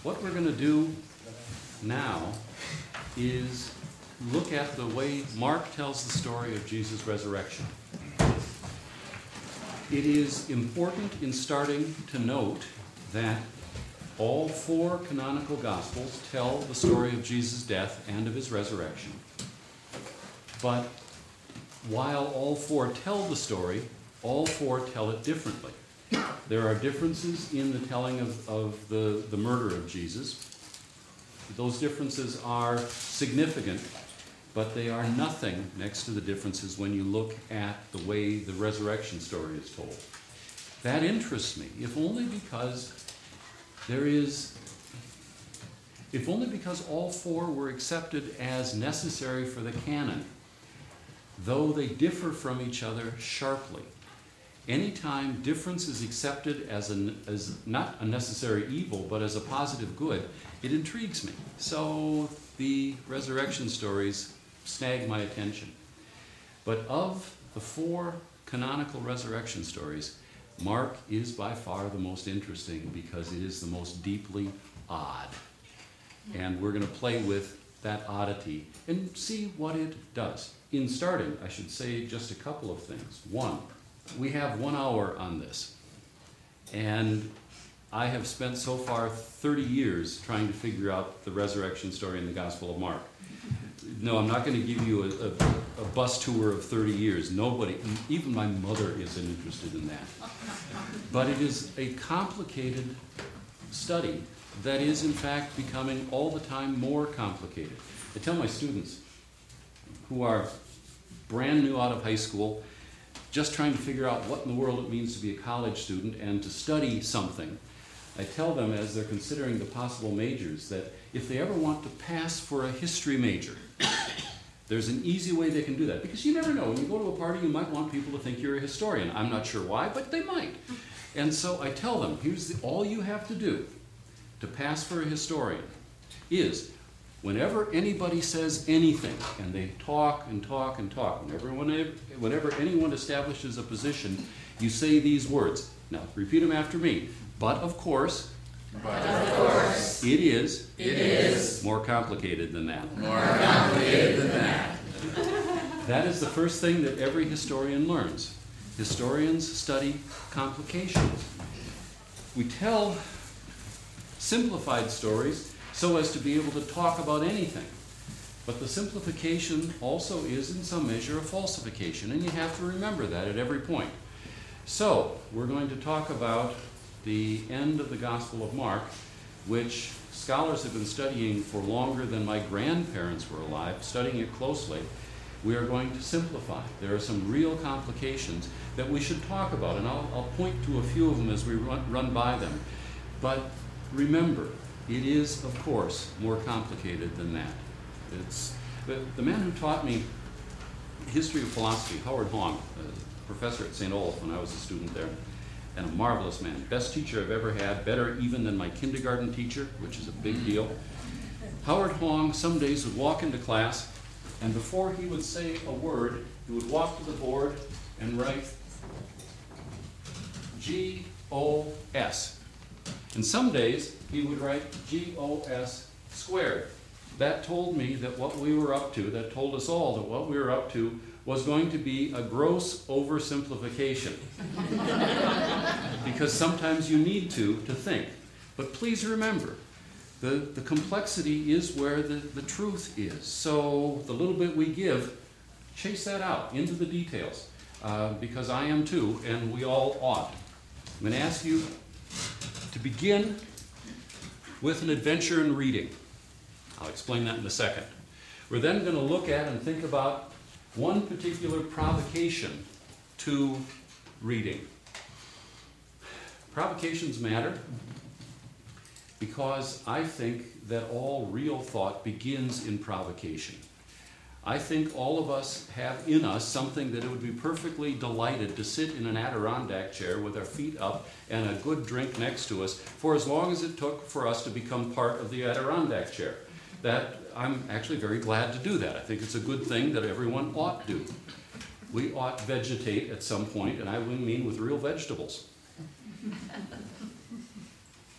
What we're going to do now is look at the way Mark tells the story of Jesus' resurrection. It is important in starting to note that all four canonical Gospels tell the story of Jesus' death and of his resurrection. But while all four tell the story, all four tell it differently. There are differences in the telling of the murder of Jesus. Those differences are significant, but they are nothing next to the differences when you look at the way the resurrection story is told. That interests me, if only because all four were accepted as necessary for the canon, though they differ from each other sharply. Anytime difference is accepted as not a necessary evil, but as a positive good, it intrigues me. So the resurrection stories snag my attention. But of the four canonical resurrection stories, Mark is by far the most interesting because it is the most deeply odd. And we're going to play with that oddity and see what it does. In starting, I should say just a couple of things. One, we have 1 hour on this. And I have spent so far 30 years trying to figure out the resurrection story in the Gospel of Mark. No, I'm not going to give you a bus tour of 30 years. Nobody, even my mother, isn't interested in that. But it is a complicated study that is, in fact, becoming all the time more complicated. I tell my students who are brand new out of high school, just trying to figure out what in the world it means to be a college student and to study something, I tell them as they're considering the possible majors that if they ever want to pass for a history major, there's an easy way they can do that. Because you never know. When you go to a party, you might want people to think you're a historian. I'm not sure why, but they might. And so I tell them, all you have to do to pass for a historian is whenever anybody says anything, and they talk and talk and talk, whenever anyone establishes a position, you say these words. Now, repeat them after me. But of course, it is more complicated than that. That is the first thing that every historian learns. Historians study complications. We tell simplified stories so as to be able to talk about anything. But the simplification also is in some measure a falsification, and you have to remember that at every point. So, we're going to talk about the end of the Gospel of Mark, which scholars have been studying for longer than my grandparents were alive, studying it closely. We are going to simplify. There are some real complications that we should talk about, and I'll point to a few of them as we run by them. But remember, it is, of course, more complicated than that. It's the man who taught me history of philosophy, Howard Hong, a professor at St. Olaf when I was a student there, and a marvelous man. Best teacher I've ever had, better even than my kindergarten teacher, which is a big deal. Howard Hong some days would walk into class, and before he would say a word, he would walk to the board and write G-O-S. And some days he would write G-O-S squared. That told me that what we were up to, that told us all that what we were up to was going to be a gross oversimplification. Because sometimes you need to think. But please remember, the complexity is where the truth is. So the little bit we give, chase that out into the details. Because I am too, and we all ought. I'm going to ask you to begin with an adventure in reading. I'll explain that in a second. We're then going to look at and think about one particular provocation to reading. Provocations matter because I think that all real thought begins in provocation. I think all of us have in us something that it would be perfectly delighted to sit in an Adirondack chair with our feet up and a good drink next to us for as long as it took for us to become part of the Adirondack chair. That I'm actually very glad to do that. I think it's a good thing that everyone ought do. We ought vegetate at some point, and I mean with real vegetables.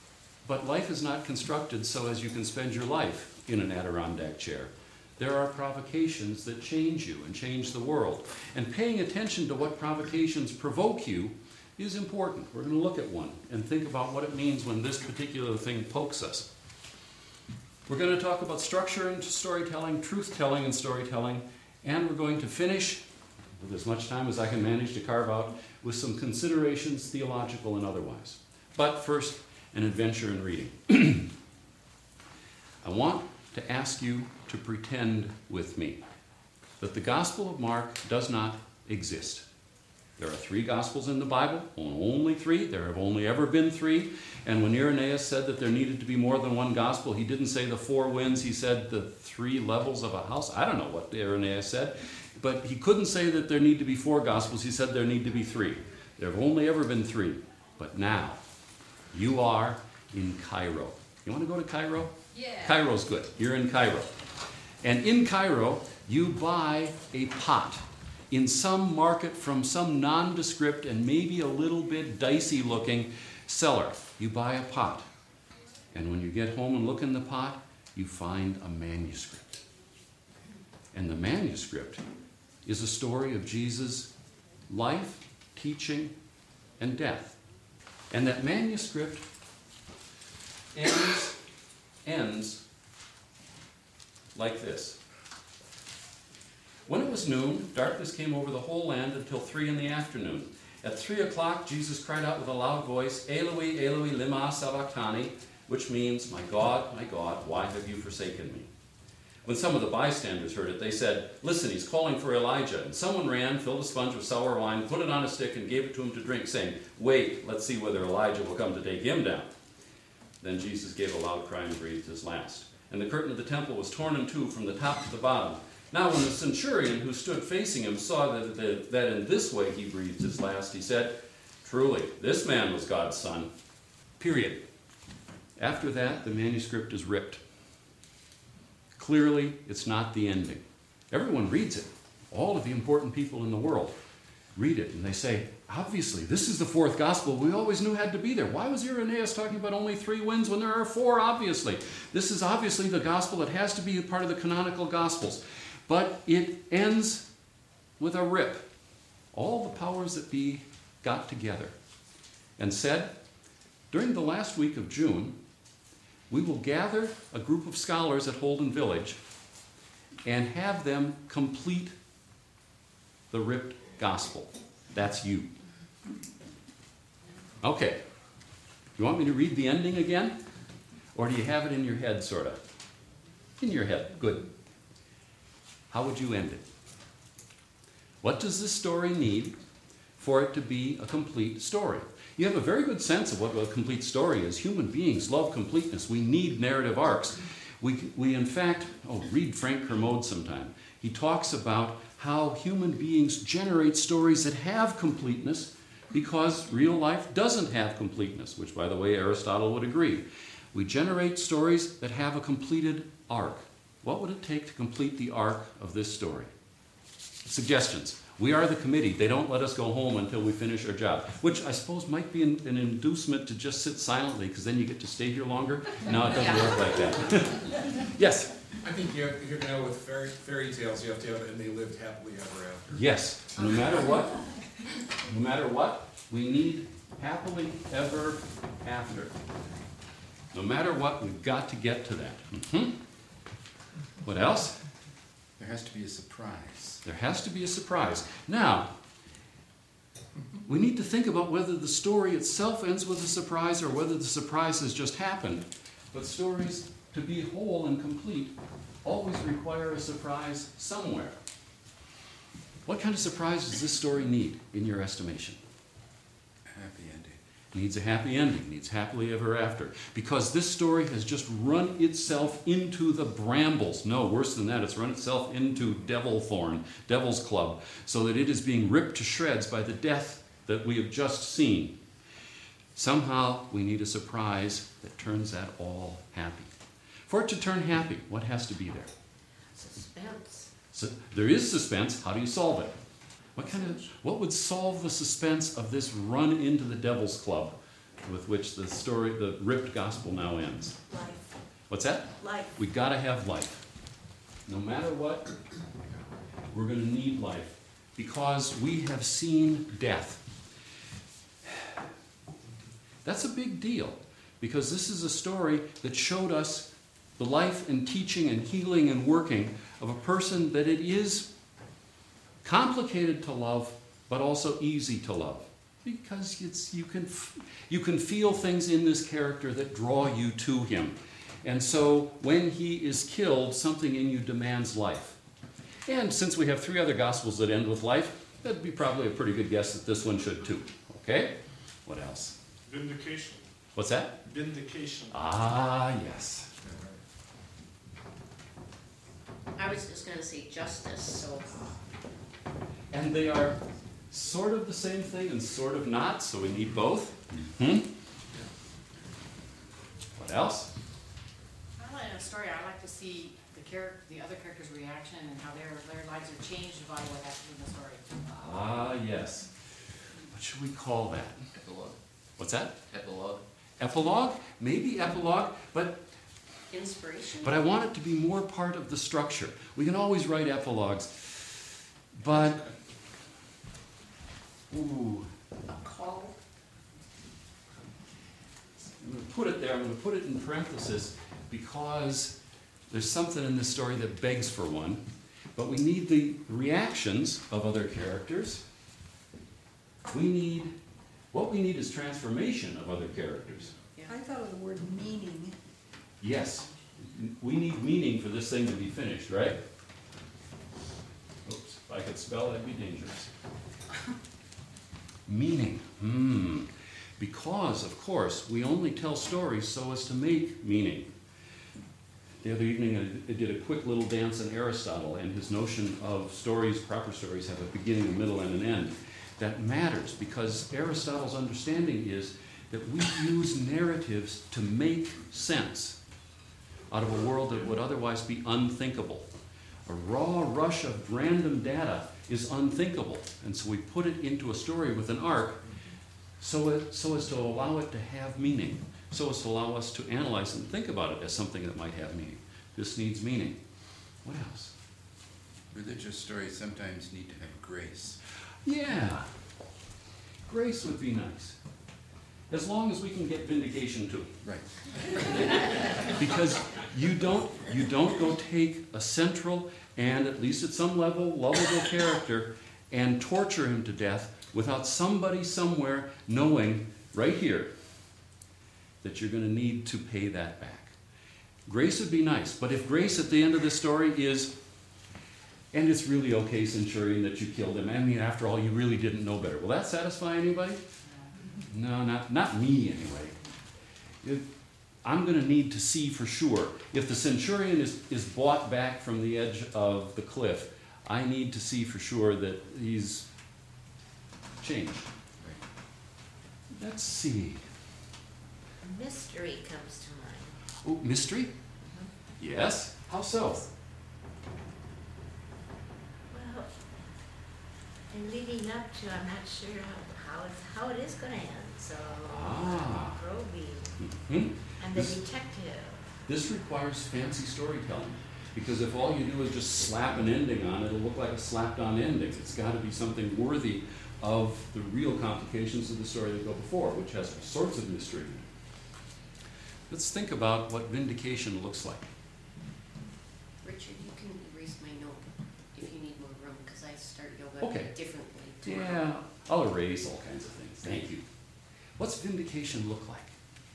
But life is not constructed so as you can spend your life in an Adirondack chair. There are provocations that change you and change the world. And paying attention to what provocations provoke you is important. We're going to look at one and think about what it means when this particular thing pokes us. We're going to talk about structure and storytelling, truth-telling and storytelling, and we're going to finish, with as much time as I can manage to carve out, with some considerations, theological and otherwise. But first, an adventure in reading. I want to ask you to pretend with me that the Gospel of Mark does not exist. There are 3 Gospels in the Bible, only 3. There have only ever been 3. And when Irenaeus said that there needed to be more than one Gospel, he didn't say the 4 winds, he said the 3 levels of a house. I don't know what Irenaeus said, but he couldn't say that there need to be 4 Gospels. He said there need to be 3. There have only ever been 3. But now, you are in Cairo. You want to go to Cairo? Yeah. Cairo's good. You're in Cairo. And in Cairo, you buy a pot in some market from some nondescript and maybe a little bit dicey looking seller. You buy a pot. And when you get home and look in the pot, you find a manuscript. And the manuscript is a story of Jesus' life, teaching, and death. And that manuscript ends like this. When it was noon, darkness came over the whole land until 3 p.m. At 3 o'clock, Jesus cried out with a loud voice, Eloi, Eloi, lema sabachthani, which means, my God, why have you forsaken me? When some of the bystanders heard it, they said, listen, he's calling for Elijah. And someone ran, filled a sponge with sour wine, put it on a stick, and gave it to him to drink, saying, wait, let's see whether Elijah will come to take him down. Then Jesus gave a loud cry and breathed his last. And the curtain of the temple was torn in two from the top to the bottom. Now when the centurion who stood facing him saw that in this way he breathed his last, he said, truly, this man was God's son. Period. After that, the manuscript is ripped. Clearly, it's not the ending. Everyone reads it. All of the important people in the world read it, and they say, obviously, this is the 4th gospel we always knew had to be there. Why was Irenaeus talking about only 3 winds when there are 4, obviously? This is obviously the gospel that has to be a part of the canonical gospels. But it ends with a rip. All the powers that be got together and said, during the last week of June, we will gather a group of scholars at Holden Village and have them complete the ripped gospel. That's you. Okay. You want me to read the ending again? Or do you have it in your head, sort of? In your head. Good. How would you end it? What does this story need for it to be a complete story? You have a very good sense of what a complete story is. Human beings love completeness. We need narrative arcs. We in fact, read Frank Kermode sometime. He talks about how human beings generate stories that have completeness because real life doesn't have completeness, which, by the way, Aristotle would agree. We generate stories that have a completed arc. What would it take to complete the arc of this story? Suggestions. We are the committee. They don't let us go home until we finish our job, which I suppose might be an inducement to just sit silently, because then you get to stay here longer. No, it doesn't work like that. Yes? I think if you're going to go with fairy tales, you have to have it, and they lived happily ever after. Yes. No matter what, we need happily ever after. No matter what, we've got to get to that. Mm-hmm. What else? There has to be a surprise. There has to be a surprise. Now, we need to think about whether the story itself ends with a surprise or whether the surprise has just happened. But stories, to be whole and complete, always require a surprise somewhere. What kind of surprise does this story need, in your estimation? Happy ending. Needs a happy ending, needs happily ever after. Because this story has just run itself into the brambles. No, worse than that, it's run itself into Devil's Club, so that it is being ripped to shreds by the death that we have just seen. Somehow we need a surprise that turns that all happy. For it to turn happy, what has to be there? Suspense. So there is suspense. How do you solve it? What would solve the suspense of this run into the Devil's Club with which the story, the ripped gospel now ends. Life. What's that? Life. We gotta have life. No matter what, we're gonna need life because we have seen death. That's a big deal because this is a story that showed us the life and teaching and healing and working of a person that it is complicated to love, but also easy to love. Because you can feel things in this character that draw you to him. And so when he is killed, something in you demands life. And since we have 3 other Gospels that end with life, that'd be probably a pretty good guess that this one should too. Okay? What else? Vindication. What's that? Vindication. Ah, yes. I was just gonna say justice, so And they are sort of the same thing and sort of not, so we need both. Hmm? What else? I like in a story, I like to see the other characters' reaction and how their lives are changed by what happened in the story. Ah, yes. What should we call that? Epilogue. What's that? Epilogue. Epilogue? Maybe epilogue, but inspiration. I want it to be more part of the structure. We can always write epilogues, but ooh, A call. I'm going to put it there. I'm going to put it in parenthesis because there's something in this story that begs for one. But we need the reactions of other characters. What we need is transformation of other characters. I thought of the word meaning. Yes, we need meaning for this thing to be finished, right? Oops, if I could spell, that'd be dangerous. Meaning. Because, of course, we only tell stories so as to make meaning. The other evening I did a quick little dance on Aristotle and his notion of stories, proper stories, have a beginning, a middle, and an end. That matters because Aristotle's understanding is that we use narratives to make sense out of a world that would otherwise be unthinkable. A raw rush of random data is unthinkable, and so we put it into a story with an arc so as to allow it to have meaning, so as to allow us to analyze and think about it as something that might have meaning. This needs meaning. What else? Religious stories sometimes need to have grace. Yeah, grace would be nice. As long as we can get vindication too. Right. Because you don't go take a central and, at least at some level, lovable character and torture him to death without somebody somewhere knowing right here that you're going to need to pay that back. Grace would be nice, but if grace at the end of the story is, and it's really okay, Centurion, that you killed him. I mean, after all, you really didn't know better. Will that satisfy anybody? No, not me anyway. I'm going to need to see for sure. If the centurion is brought back from the edge of the cliff, I need to see for sure that he's changed. Let's see. Mystery comes to mind. Oh, mystery? Yes. How so? Well, in leading up to, I'm not sure how it is going to end. So, probing Hmm? and the detective. This requires fancy storytelling. Because if all you do is just slap an ending on it, it'll look like a slapped-on ending. It's got to be something worthy of the real complications of the story that go before, which has all sorts of mystery. Let's think about what vindication looks like. Richard, you can erase my note if you need more room, because I start yoga Okay. differently tomorrow. Yeah, I'll erase all kinds of things. Thank you. What's vindication look like?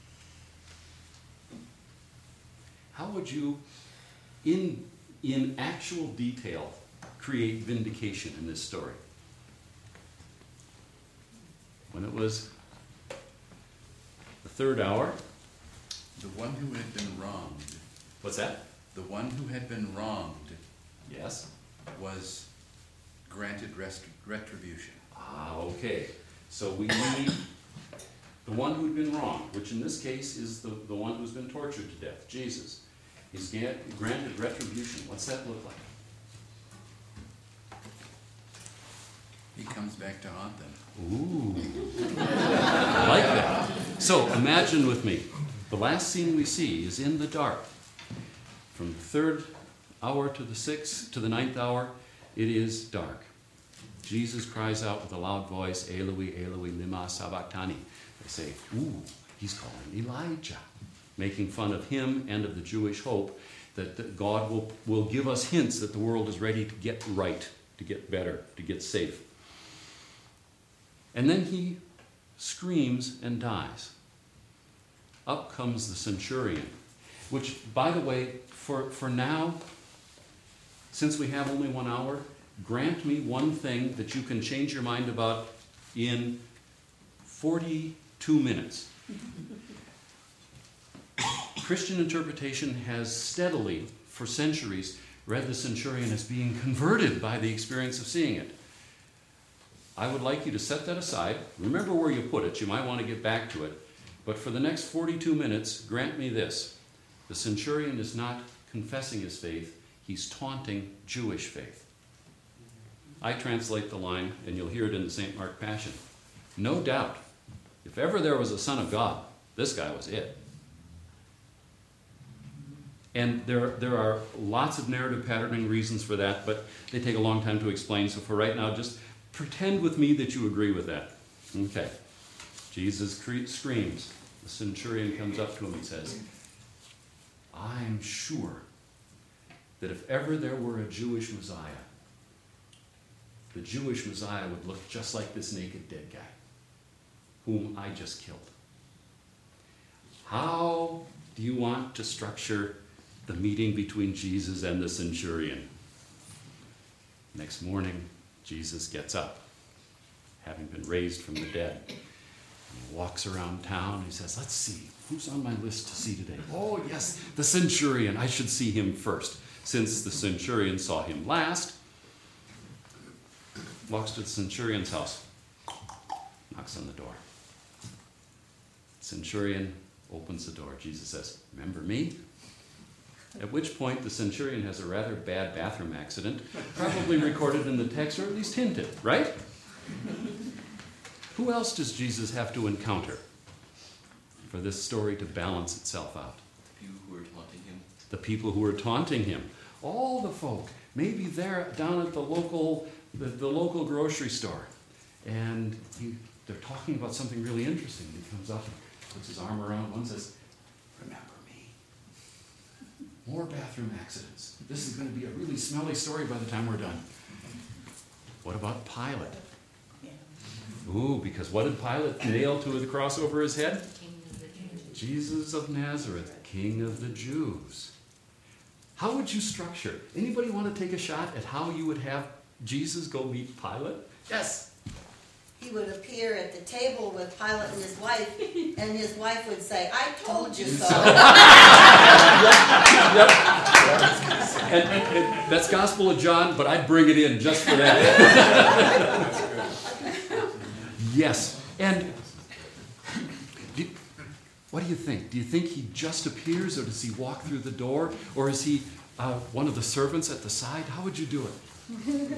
How would you, in actual detail, create vindication in this story? When it was the third hour. The one who had been wronged, What's that? the one who had been wronged Yes. was granted retribution. Ah, okay. So we need the one who'd been wronged, which in this case is the one who's been tortured to death, Jesus. He's granted retribution. What's that look like? He comes back to haunt them. Ooh, I like that. So imagine with me, the last scene we see is in the dark. From the 3rd hour to the 6th to the 9th hour, it is dark. Jesus cries out with a loud voice, Eloi, Eloi, lema sabachthani. They say, ooh, he's calling Elijah, making fun of him and of the Jewish hope that God will give us hints that the world is ready to get right, to get better, to get safe. And then he screams and dies. Up comes the centurion, which, by the way, for now, since we have only 1 hour, grant me one thing that you can change your mind about in 42 minutes. Christian interpretation has steadily, for centuries, read the centurion as being converted by the experience of seeing it. I would like you to set that aside. Remember where you put it. You might want to get back to it. But for the next 42 minutes, grant me this. The centurion is not confessing his faith. He's taunting Jewish faith. I translate the line, and you'll hear it in the St. Mark Passion. No doubt, if ever there was a son of God, this guy was it. And there are lots of narrative patterning reasons for that, but they take a long time to explain. So for right now, just pretend with me that you agree with that. Okay. Jesus screams. The centurion comes up to him and says, I'm sure that if ever there were a Jewish Messiah, the Jewish Messiah would look just like this naked dead guy, whom I just killed. How do you want to structure the meeting between Jesus and the centurion? Next morning, Jesus gets up, having been raised from the dead. He walks around town. He says, let's see, who's on my list to see today? Oh, yes, the centurion. I should see him first. Since the centurion saw him last, walks to the centurion's house, knocks on the door. Centurion opens the door. Jesus says, remember me? At which point the centurion has a rather bad bathroom accident, probably recorded in the text, or at least hinted, right? Who else does Jesus have to encounter for this story to balance itself out? The people who are taunting him. The people who are taunting him. All the folk. Maybe they're down at the local grocery store, and they're talking about something really interesting. He comes up and puts his arm around one and says, remember me. More bathroom accidents. This is going to be a really smelly story by the time we're done. What about Pilate? Ooh, because what did Pilate nail to the cross over his head? King of the Jews. Jesus of Nazareth, King of the Jews. How would you structure? Anybody want to take a shot at how you would have Jesus go meet Pilate? Yes. He would appear at the table with Pilate and his wife, and his wife would say, I told you so. Yep. And that's Gospel of John, but I'd bring it in just for that. Yes. And what do you think? Do you think he just appears, or does he walk through the door? Or is he one of the servants at the side? How would you do it?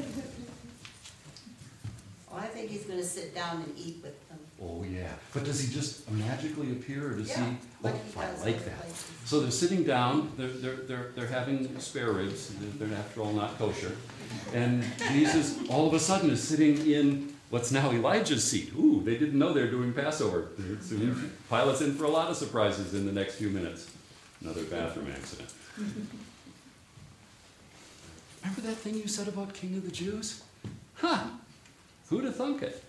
Well, I think he's going to sit down and eat with them. Oh, yeah. But does he just magically appear, or does Yeah, he? like Oh, he I does like other that. places. So they're sitting down. They're having spare ribs. They're after all not kosher. And Jesus, all of a sudden, is sitting in what's now Elijah's seat. Ooh, they didn't know they were doing Passover. Pilate's in for a lot of surprises in the next few minutes. Another bathroom accident. Remember that thing you said about King of the Jews? Huh. Who'd have thunk it?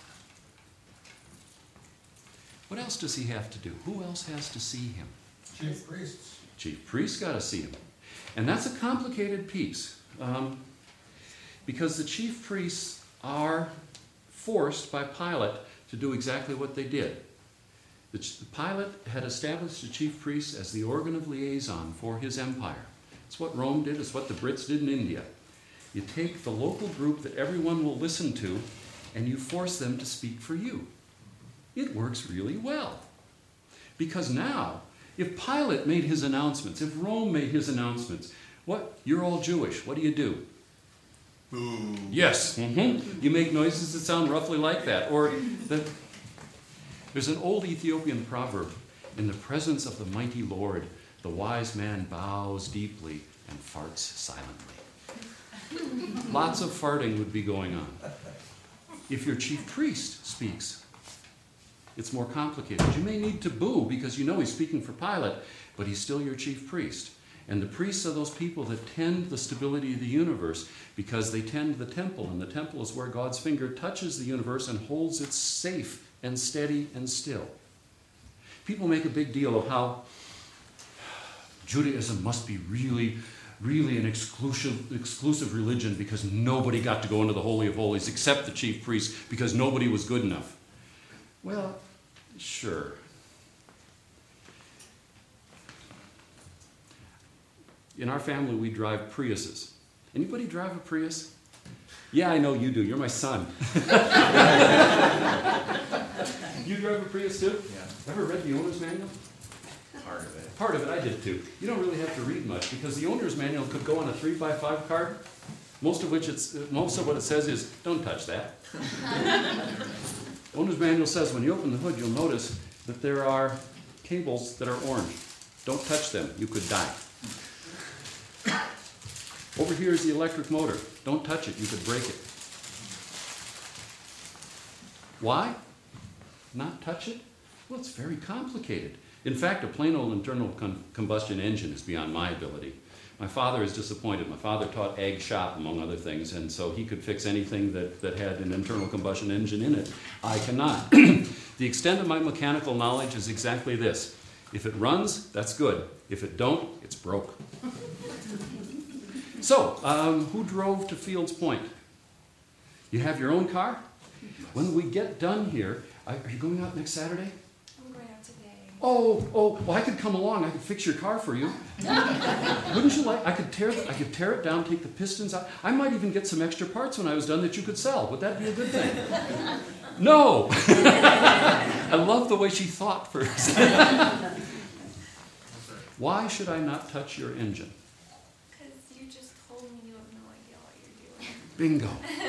What else does he have to do? Who else has to see him? Chief priests. Chief priests got to see him. And that's a complicated piece. Because the chief priests are forced by Pilate to do exactly what they did. Pilate had established the chief priests as the organ of liaison for his empire. It's what Rome did. It's what the Brits did in India. You take the local group that everyone will listen to, and you force them to speak for you. It works really well. Because now, if Pilate made his announcements, if Rome made his announcements, you're all Jewish, what do? Boo. Yes. You make noises that sound roughly like that. Or there's an old Ethiopian proverb, in the presence of the mighty Lord, the wise man bows deeply and farts silently. Lots of farting would be going on. If your chief priest speaks, it's more complicated. You may need to boo because you know he's speaking for Pilate, but he's still your chief priest. And the priests are those people that tend the stability of the universe because they tend the temple, and the temple is where God's finger touches the universe and holds it safe and steady and still. People make a big deal of how Judaism must be really an exclusive religion because nobody got to go into the Holy of Holies except the chief priest because nobody was good enough. Well, sure. In our family, we drive Priuses. Anybody drive a Prius? Yeah, I know you do. You're my son. You drive a Prius too? Yeah, Ever read the owner's manual? part of it. Part of it I did too. You don't really have to read much because the owner's manual could go on a 3x5 card, most of what it says is, don't touch that. Owner's manual says when you open the hood, you'll notice that there are cables that are orange. Don't touch them, you could die. Over here is the electric motor. Don't touch it, you could break it. Why not touch it? Well, it's very complicated. In fact, a plain old internal combustion engine is beyond my ability. My father is disappointed. My father taught ag shop, among other things, and so he could fix anything that had an internal combustion engine in it. I cannot. The extent of my mechanical knowledge is exactly this. If it runs, that's good. If it don't, it's broke. So, who drove to Fields Point? You have your own car? When we get done here, are you going out next Saturday? I'm going out today. Oh, well, I could come along. I could fix your car for you. Wouldn't you like? I could tear it down, take the pistons out. I might even get some extra parts when I was done that you could sell. Would that be a good thing? No. I love the way she thought first. Why should I not touch your engine? Because you just told me you have no idea what you're doing. Bingo.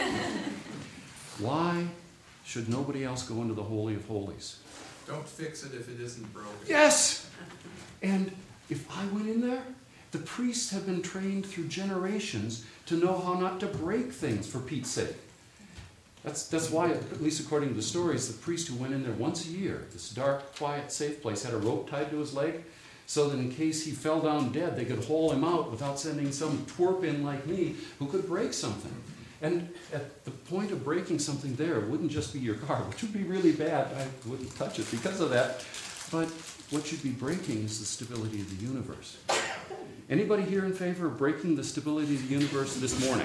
Why should nobody else go into the Holy of Holies? Don't fix it if it isn't broken. Yes! And if I went in there, the priests have been trained through generations to know how not to break things, for Pete's sake. That's why, at least according to the stories, the priest who went in there once a year, this dark, quiet, safe place, had a rope tied to his leg, so that in case he fell down dead, they could haul him out without sending some twerp in like me who could break something. And at the point of breaking something there, it wouldn't just be your car, which would be really bad. I wouldn't touch it because of that. But what you'd be breaking is the stability of the universe. Anybody here in favor of breaking the stability of the universe this morning?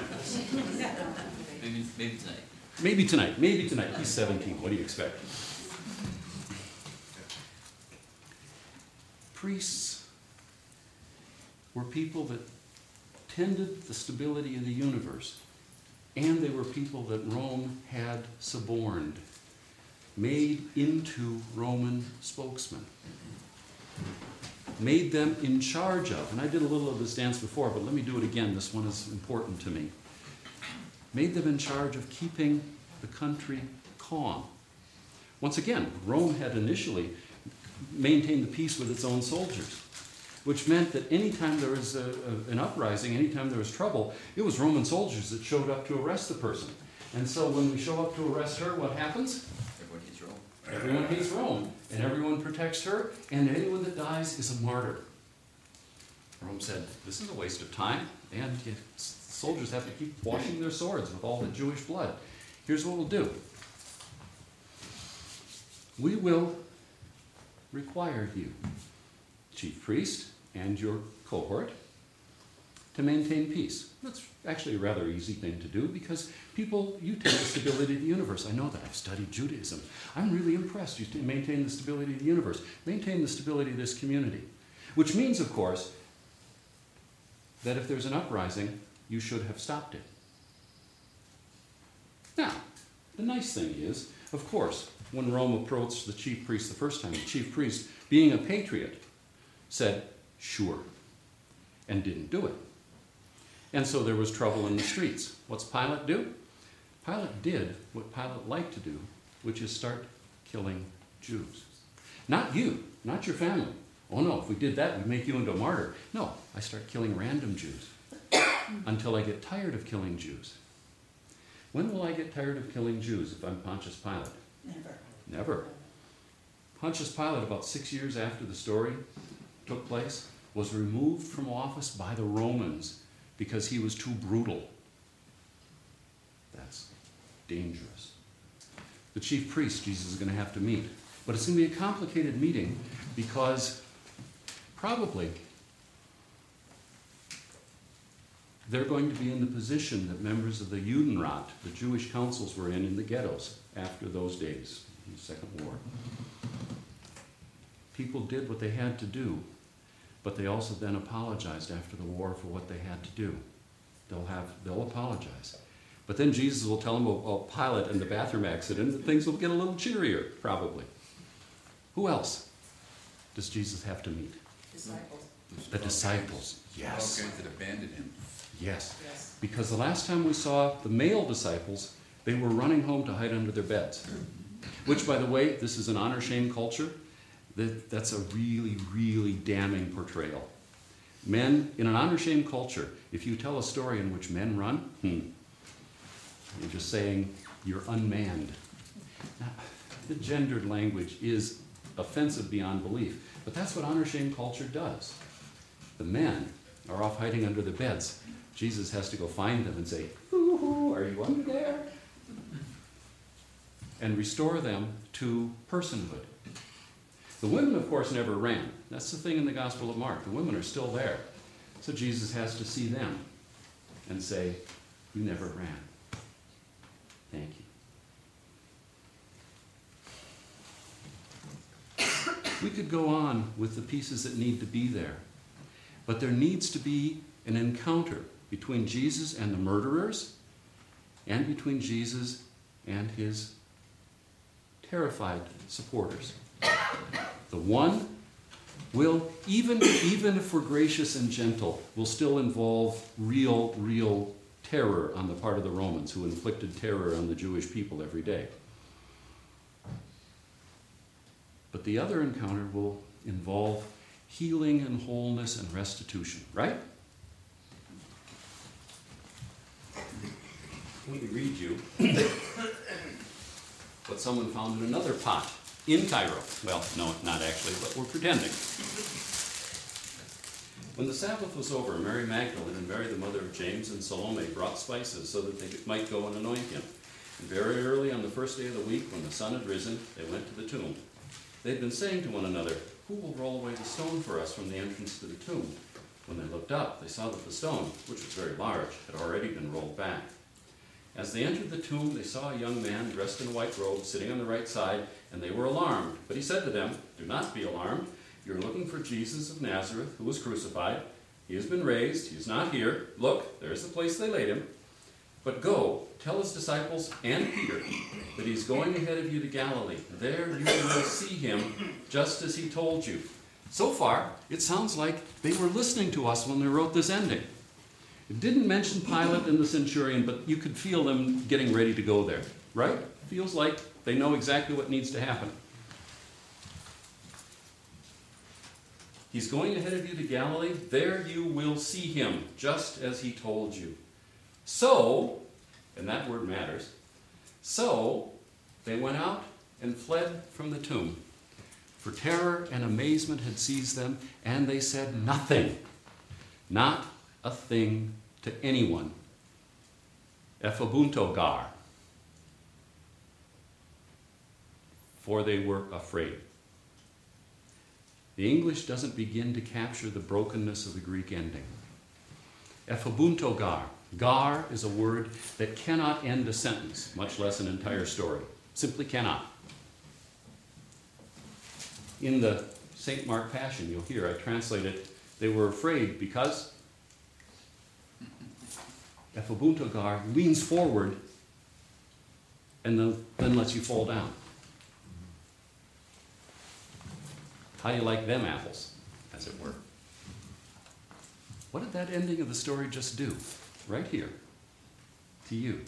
Maybe tonight. Maybe tonight. He's 17. What do you expect? Priests were people that tended the stability of the universe. And they were people that Rome had suborned, made into Roman spokesmen, made them in charge of, and I did a little of this dance before, but let me do it again, this one is important to me, made them in charge of keeping the country calm. Once again, Rome had initially maintained the peace with its own soldiers, which meant that anytime there was an uprising, anytime there was trouble, it was Roman soldiers that showed up to arrest the person. And so when we show up to arrest her, what happens? Everyone hates Rome. Everyone hates Rome, and everyone protects her, and anyone that dies is a martyr. Rome said, this is a waste of time, and soldiers have to keep washing their swords with all the Jewish blood. Here's what we'll do. We will require you, chief priest, and your cohort, to maintain peace. That's actually a rather easy thing to do because you tend the stability of the universe. I know that. I've studied Judaism. I'm really impressed. You maintain the stability of the universe. Maintain the stability of this community. Which means, of course, that if there's an uprising, you should have stopped it. Now, the nice thing is, of course, when Rome approached the chief priest the first time, the chief priest, being a patriot, said, sure, and didn't do it. And so there was trouble in the streets. What's Pilate do? Pilate did what Pilate liked to do, which is start killing Jews. Not you, not your family. Oh no, if we did that, we'd make you into a martyr. No, I start killing random Jews until I get tired of killing Jews. When will I get tired of killing Jews if I'm Pontius Pilate? Never. Never. Pontius Pilate, about 6 years after the story took place, was removed from office by the Romans because he was too brutal. That's dangerous. The chief priest Jesus is going to have to meet. But it's going to be a complicated meeting because probably they're going to be in the position that members of the Judenrat, the Jewish councils, were in the ghettos after those days, in the Second War. People did what they had to do, but they also then apologized after the war for what they had to do. They'll apologize. But then Jesus will tell them about Pilate and the bathroom accident, and things will get a little cheerier, probably. Who else does Jesus have to meet? Disciples. The disciples. Yes. All guys that abandoned him. Yes. Yes. Because the last time we saw the male disciples, they were running home to hide under their beds. Which, by the way, this is an honor-shame culture. That's a really, really damning portrayal. Men, in an honor-shame culture, if you tell a story in which men run, you're just saying you're unmanned. Now, the gendered language is offensive beyond belief, but that's what honor-shame culture does. The men are off hiding under the beds. Jesus has to go find them and say, "Hoo-hoo, are you under there?" and restore them to personhood. The women, of course, never ran. That's the thing in the Gospel of Mark. The women are still there. So Jesus has to see them and say, "You never ran. Thank you." We could go on with the pieces that need to be there, but there needs to be an encounter between Jesus and the murderers and between Jesus and his terrified supporters. The one will, even if we're gracious and gentle, will still involve real terror on the part of the Romans, who inflicted terror on the Jewish people every day. But the other encounter will involve healing and wholeness and restitution, right? Let me read you what someone found in another pot in Cairo. Well, no, not actually, but we're pretending. When the Sabbath was over, Mary Magdalene and Mary, the mother of James, and Salome brought spices so that they might go and anoint him. And very early on the first day of the week, when the sun had risen, they went to the tomb. They had been saying to one another, "Who will roll away the stone for us from the entrance to the tomb?" When they looked up, they saw that the stone, which was very large, had already been rolled back. As they entered the tomb, they saw a young man dressed in a white robe sitting on the right side, and they were alarmed. But he said to them, "Do not be alarmed. You're looking for Jesus of Nazareth, who was crucified. He has been raised. He is not here. Look, there's the place they laid him. But go, tell his disciples and Peter that he's going ahead of you to Galilee. There you will see him, just as he told you." So far, it sounds like they were listening to us when they wrote this ending. It didn't mention Pilate and the centurion, but you could feel them getting ready to go there, right? Feels like they know exactly what needs to happen. He's going ahead of you to Galilee. There you will see him, just as he told you. So, and that word matters, so they went out and fled from the tomb. For terror and amazement had seized them, and they said nothing, not a thing to anyone. Ephobunto gar. For they were afraid. The English doesn't begin to capture the brokenness of the Greek ending. Ephobunto gar. Gar is a word that cannot end a sentence, much less an entire story. Simply cannot. In the St. Mark Passion, you'll hear, I translate it, they were afraid because Ephobunto gar leans forward and then lets you fall down. How do you like them apples, as it were? What did that ending of the story just do? Right here. To you.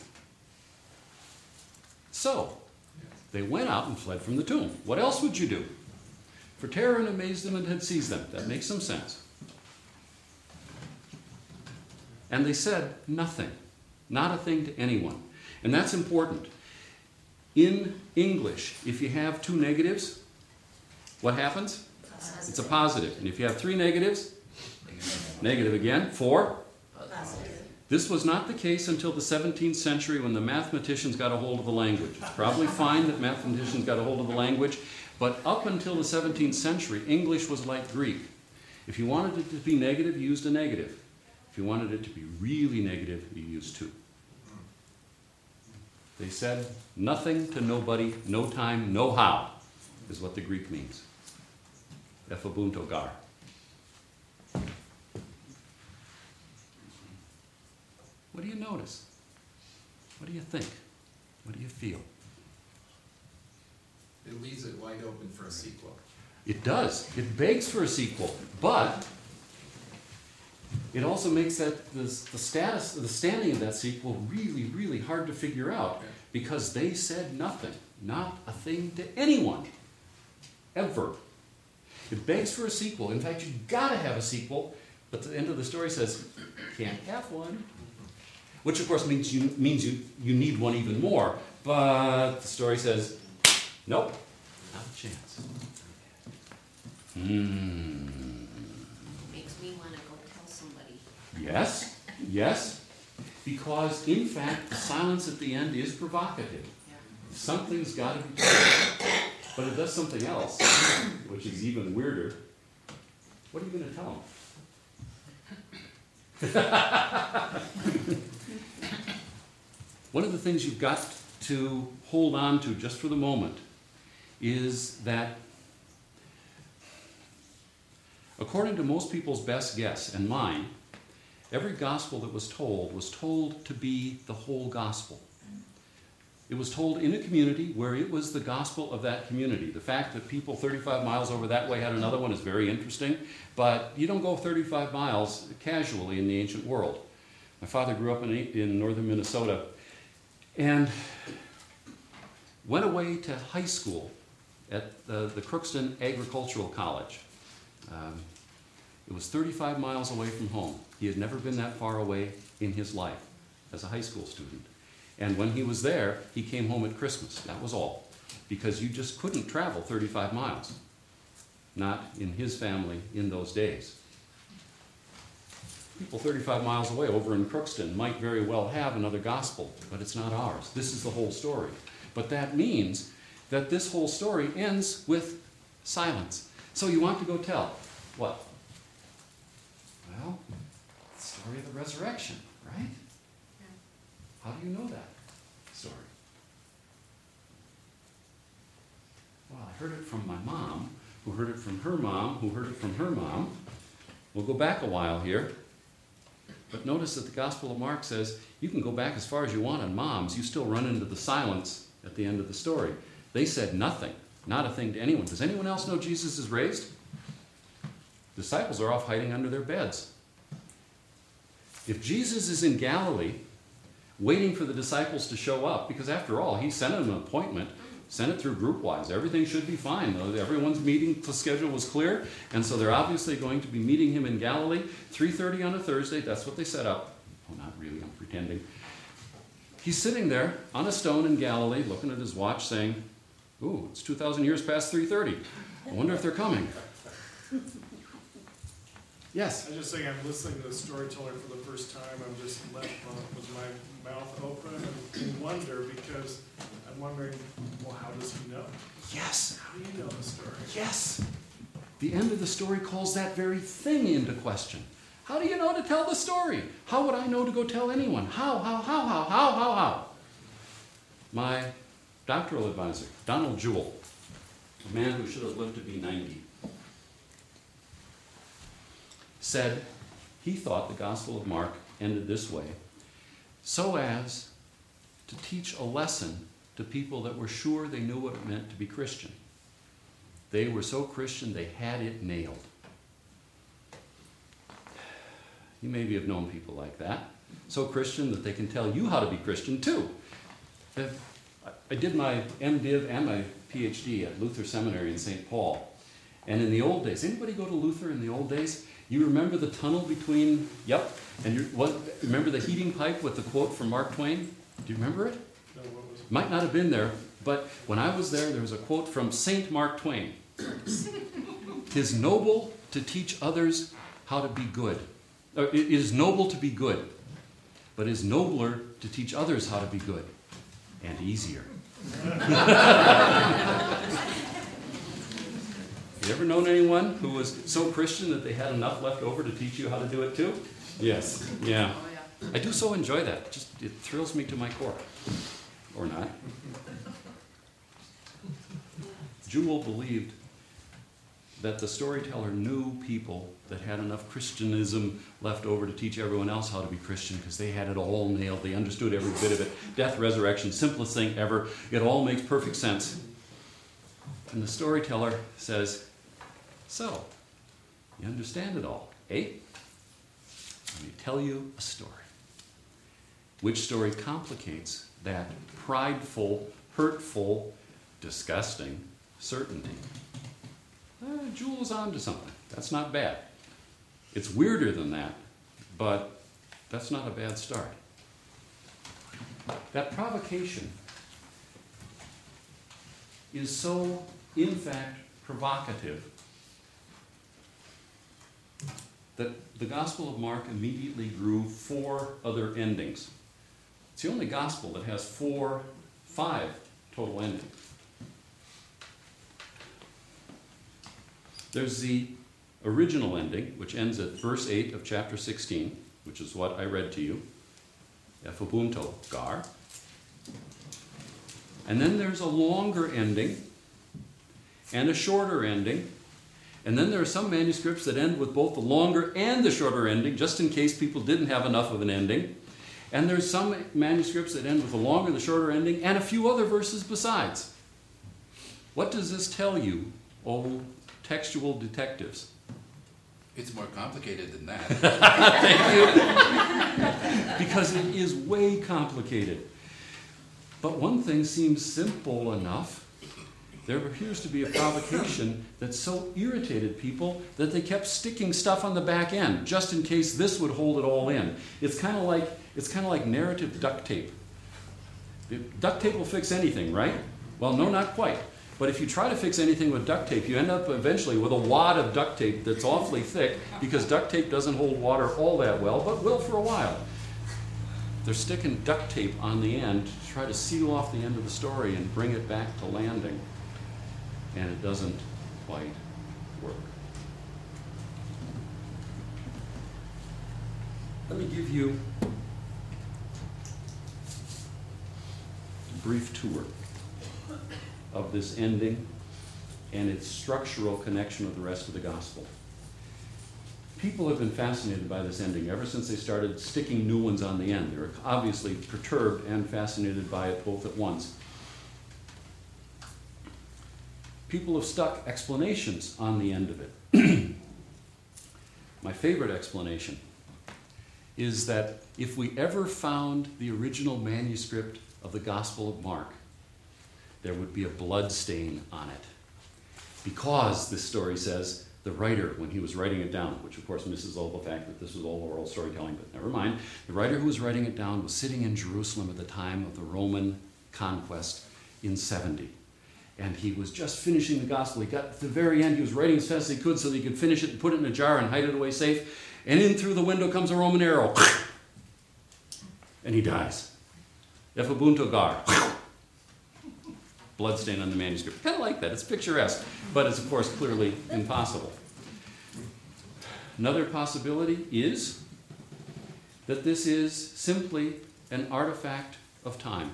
So, they went out and fled from the tomb. What else would you do? For terror and amazement had seized them. That makes some sense. And they said nothing. Not a thing to anyone. And that's important. In English, if you have two negatives, what happens? It's a positive. And if you have three negatives, negative again. 4. This was not the case until the 17th century when the mathematicians got a hold of the language. It's probably fine that mathematicians got a hold of the language, but up until the 17th century, English was like Greek. If you wanted it to be negative, you used a negative. If you wanted it to be really negative, you used 2. They said nothing to nobody, no time, no how, is what the Greek means. Ephebunto gar. What do you notice? What do you think? What do you feel? It leaves it wide open for a sequel. It does. It begs for a sequel, but it also makes that the standing of that sequel really, really hard to figure out because they said nothing, not a thing to anyone, ever. It begs for a sequel. In fact, you've got to have a sequel, but the end of the story says, can't have one. Which, of course, means you need one even more. But the story says, nope, not a chance. Makes me want to go tell somebody. Yes, yes. Because, in fact, the silence at the end is provocative. Something's got to be told. But it does something else, which is even weirder. What are you going to tell them? One of the things you've got to hold on to just for the moment is that according to most people's best guess, and mine, every gospel that was told to be the whole gospel. It was told in a community where it was the gospel of that community. The fact that people 35 miles over that way had another one is very interesting, but you don't go 35 miles casually in the ancient world. My father grew up in northern Minnesota and went away to high school at the Crookston Agricultural College. It was 35 miles away from home. He had never been that far away in his life as a high school student. And when he was there, he came home at Christmas. That was all. Because you just couldn't travel 35 miles. Not in his family in those days. People 35 miles away over in Crookston might very well have another gospel, but it's not ours. This is the whole story. But that means that this whole story ends with silence. So you want to go tell what? Well, the story of the resurrection, right? How do you know that story? Well, I heard it from my mom, who heard it from her mom, who heard it from her mom. We'll go back a while here. But notice that the Gospel of Mark says you can go back as far as you want on moms. You still run into the silence at the end of the story. They said nothing, not a thing to anyone. Does anyone else know Jesus is raised? Disciples are off hiding under their beds. If Jesus is in Galilee, waiting for the disciples to show up, because after all, he sent them an appointment, sent it through group-wise. Everything should be fine. Everyone's meeting schedule was clear, and so they're obviously going to be meeting him in Galilee, 3:30 on a Thursday. That's what they set up. Oh, not really, I'm pretending. He's sitting there on a stone in Galilee, looking at his watch, saying, ooh, it's 2,000 years past 3:30. I wonder if they're coming. Yes? I just think I'm listening to the storyteller for the first time. I'm just left with my mouth open and in wonder because I'm wondering, well, how does he know? Yes. How do you know the story? Yes. The end of the story calls that very thing into question. How do you know to tell the story? How would I know to go tell anyone? How? My doctoral advisor, Donald Jewell, a man who should have lived to be 90, said he thought the Gospel of Mark ended this way, so as to teach a lesson to people that were sure they knew what it meant to be Christian. They were so Christian they had it nailed. You maybe have known people like that. So Christian that they can tell you how to be Christian too. I did my MDiv and my PhD at Luther Seminary in St. Paul. And in the old days, anybody go to Luther in the old days? You remember the tunnel between, and remember the heating pipe with the quote from Mark Twain? Do you remember it? No, what was it? Might not have been there, but when I was there was a quote from Saint Mark Twain. "'Tis noble to teach others how to be good. It is noble to be good, but it is nobler to teach others how to be good, and easier." You ever known anyone who was so Christian that they had enough left over to teach you how to do it too? Yes, yeah. Oh, yeah. I do so enjoy that. It thrills me to my core. Or not. Jewel believed that the storyteller knew people that had enough Christianism left over to teach everyone else how to be Christian because they had it all nailed. They understood every bit of it. Death, resurrection, simplest thing ever. It all makes perfect sense. And the storyteller says, "So, you understand it all, eh? Let me tell you a story." Which story complicates that prideful, hurtful, disgusting certainty. Jewel is on to something. That's not bad. It's weirder than that, but that's not a bad start. That provocation is so, in fact, provocative that the Gospel of Mark immediately grew 4 other endings. It's the only Gospel that has 5 total endings. There's the original ending, which ends at verse 8 of chapter 16, which is what I read to you, Ephebunto gar. And then there's a longer ending and a shorter ending. And then there are some manuscripts that end with both the longer and the shorter ending, just in case people didn't have enough of an ending. And there's some manuscripts that end with the longer and the shorter ending, and a few other verses besides. What does this tell you, oh textual detectives? It's more complicated than that. Thank you. Because it is way complicated. But one thing seems simple enough. There appears to be a provocation that so irritated people that they kept sticking stuff on the back end, just in case this would hold it all in. It's kind of like narrative duct tape. Duct tape will fix anything, right? Well, no, not quite. But if you try to fix anything with duct tape, you end up eventually with a wad of duct tape that's awfully thick, because duct tape doesn't hold water all that well, but will for a while. They're sticking duct tape on the end to try to seal off the end of the story and bring it back to landing. And it doesn't quite work. Let me give you a brief tour of this ending and its structural connection with the rest of the gospel. People have been fascinated by this ending ever since they started sticking new ones on the end. They're obviously perturbed and fascinated by it both at once. People have stuck explanations on the end of it. My favorite explanation is that if we ever found the original manuscript of the Gospel of Mark, there would be a blood stain on it. Because, this story says, the writer, when he was writing it down, which of course misses all the fact that this was all oral storytelling, but never mind, the writer who was writing it down was sitting in Jerusalem at the time of the Roman conquest in 70. And he was just finishing the gospel. He got to the very end. He was writing as fast as he could so that he could finish it and put it in a jar and hide it away safe. And in through the window comes a Roman arrow. And he dies. Ephebunto gar. Bloodstain on the manuscript. Kind of like that. It's picturesque. But it's, of course, clearly impossible. Another possibility is that this is simply an artifact of time.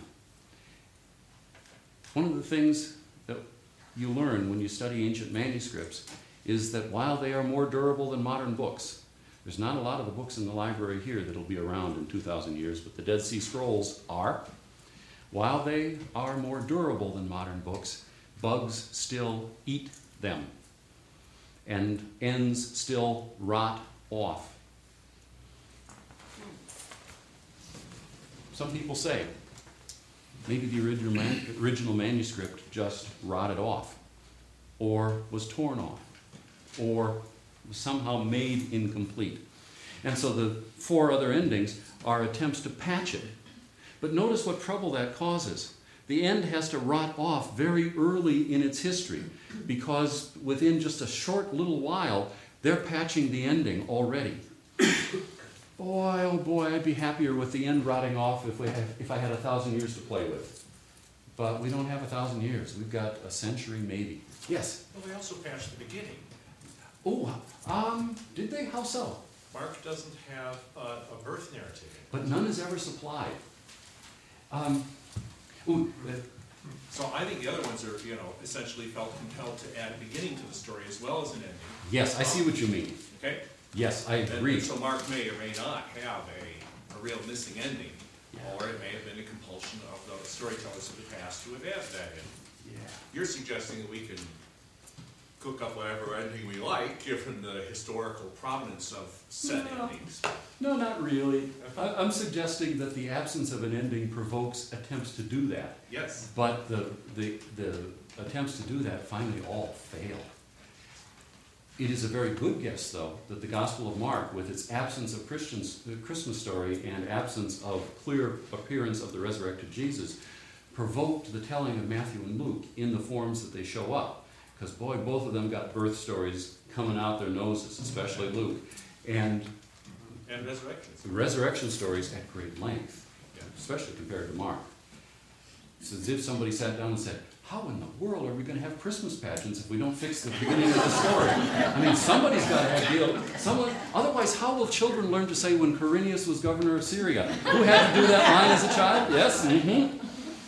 One of the things that you learn when you study ancient manuscripts is that while they are more durable than modern books, there's not a lot of the books in the library here that will be around in 2,000 years, but the Dead Sea Scrolls are. While they are more durable than modern books, bugs still eat them, and ends still rot off. some people say, maybe the original manuscript just rotted off, or was torn off, or was somehow made incomplete. And so the 4 other endings are attempts to patch it. But notice what trouble that causes. The end has to rot off very early in its history, because within just a short little while, they're patching the ending already. Boy, oh boy, I'd be happier with the end rotting off if I had 1,000 years to play with. But we don't have 1,000 years. We've got a century maybe. Yes? Well, they also patched the beginning. Oh, did they? How so? Mark doesn't have a birth narrative. But none is ever supplied. So I think the other ones are, essentially felt compelled to add a beginning to the story as well as an ending. Yes, I see what you mean. Okay? Yes, I And agree. so Mark may or may not have a real missing ending, or it may have been a compulsion of the storytellers of the past to have added that in. Yeah. You're suggesting that we can cook up whatever ending we like, given the historical provenance of said endings. No, not really. I'm suggesting that the absence of an ending provokes attempts to do that. Yes. But the attempts to do that finally all fail. It is a very good guess, though, that the Gospel of Mark, with its absence of the Christmas story and absence of clear appearance of the resurrected Jesus, provoked the telling of Matthew and Luke in the forms that they show up. Because, boy, both of them got birth stories coming out their noses, especially Luke. And resurrections. The resurrection stories at great length, Yeah. especially compared to Mark. It's as if somebody sat down and said, how in the world are we going to have Christmas pageants if we don't fix the beginning of the story? I mean, somebody's got to have deal. Otherwise, how will children learn to say when Quirinius was governor of Syria? Who had to do that line as a child? Yes? Mm-hmm.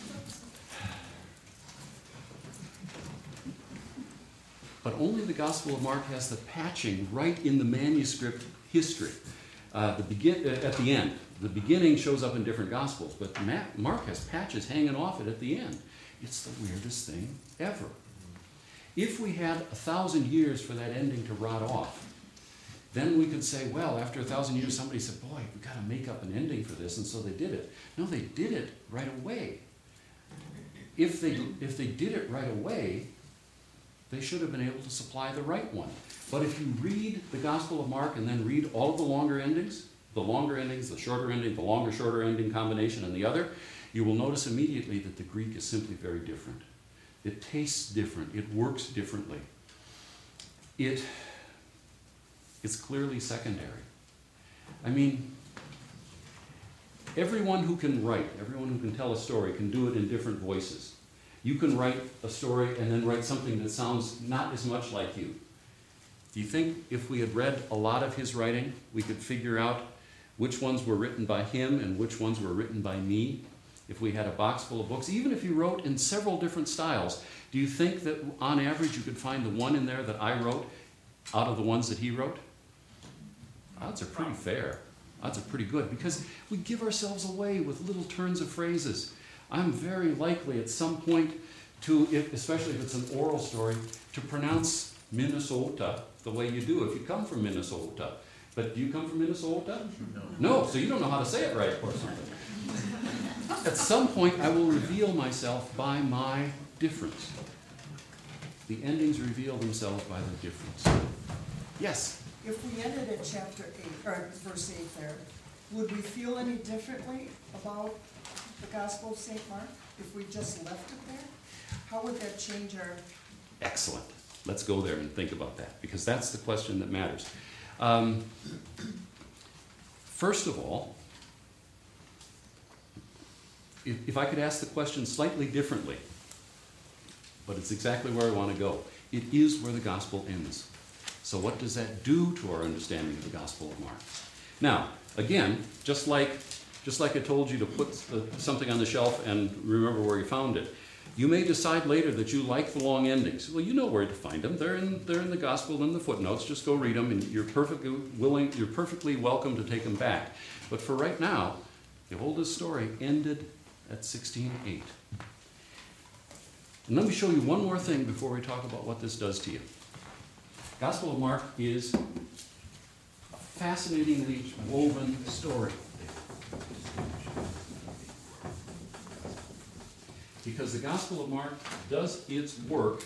But only the Gospel of Mark has the patching right in the manuscript history. At the end. The beginning shows up in different Gospels, but Mark has patches hanging off it at the end. It's the weirdest thing ever. If we had 1,000 years for that ending to rot off, then we could say, well, after 1,000 years, somebody said, boy, we've got to make up an ending for this, and so they did it. No, they did it right away. If they did it right away, they should have been able to supply the right one. But if you read the Gospel of Mark and then read all of the longer endings, the shorter ending, the longer, shorter ending combination, and the other, you will notice immediately that the Greek is simply very different. It tastes different. It works differently. It's clearly secondary. I mean, everyone who can write, everyone who can tell a story can do it in different voices. You can write a story and then write something that sounds not as much like you. Do you think if we had read a lot of his writing, we could figure out which ones were written by him and which ones were written by me? If we had a box full of books, even if you wrote in several different styles, do you think that on average you could find the one in there that I wrote out of the ones that he wrote? Odds are pretty fair. Odds are pretty good because we give ourselves away with little turns of phrases. I'm very likely at some point to, especially if it's an oral story, to pronounce Minnesota the way you do if you come from Minnesota. But do you come from Minnesota? No, so you don't know how to say it right or something. At some point, I will reveal myself by my difference. The endings reveal themselves by their difference. Yes? If we ended at chapter 8, or verse 8 there, would we feel any differently about the Gospel of St. Mark if we just left it there? How would that change our... Excellent. Let's go there and think about that, because that's the question that matters. First of all, if I could ask the question slightly differently, but it's exactly where I want to go. It is where the gospel ends. So what does that do to our understanding of the Gospel of Mark? Now, again, just like I told you to put something on the shelf and remember where you found it, you may decide later that you like the long endings. Well, you know where to find them. They're in the Gospel in the footnotes. Just go read them, and you're perfectly welcome to take them back. But for right now, the oldest story ended at 16:8. And let me show you one more thing before we talk about what this does to you. Gospel of Mark is a fascinatingly woven story. because the Gospel of Mark does its work